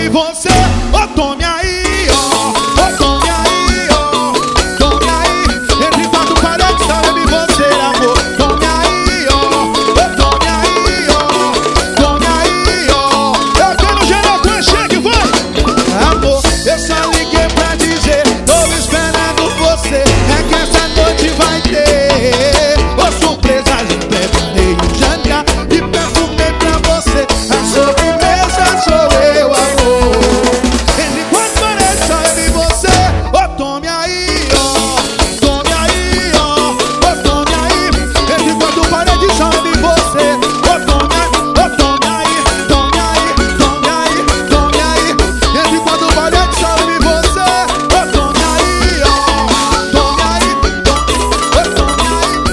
e você. Ô, tome aí, ó. Ô, tome aí, ó. Tome aí. Entre quatro paredes, só eu e você, amor. Tome aí, ó. Ô, tome aí, ó. Tome aí, ó. Eu quero geral com a cheque, vai. Amor, eu só liguei pra dizer, tô esperando você. É que essa noite vai ter surpresas, eu preparei um jantar e perfumei pra você. A sobremesa sou eu, amor. Entre quatro paredes, só eu e você. Ô, tome aí, ó. Tome aí, ó. Ô, tome aí. Entre quatro paredes, só eu e você. Ô, tome aí, tome aí, tome aí, tome aí. Entre quatro paredes, só eu e você. Ô, tome aí, ó. Tome aí, tome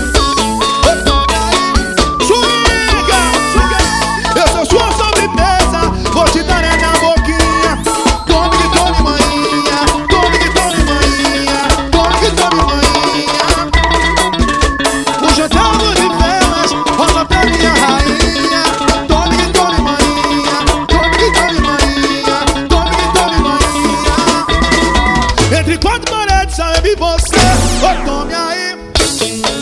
aí. Swinga, eu sou sua sobremesa, vou te dar é na boquinha. Tome que tome, maninha. Tome que tome, maninha. Tome que tome, maninha. O jantar de velas, rosa pra minha rainha. Tome que tome, maninha. Tome que tome, maninha. Tome que tome, maninha. Entre quatro paredes, só eu e você. Ô, tome aí.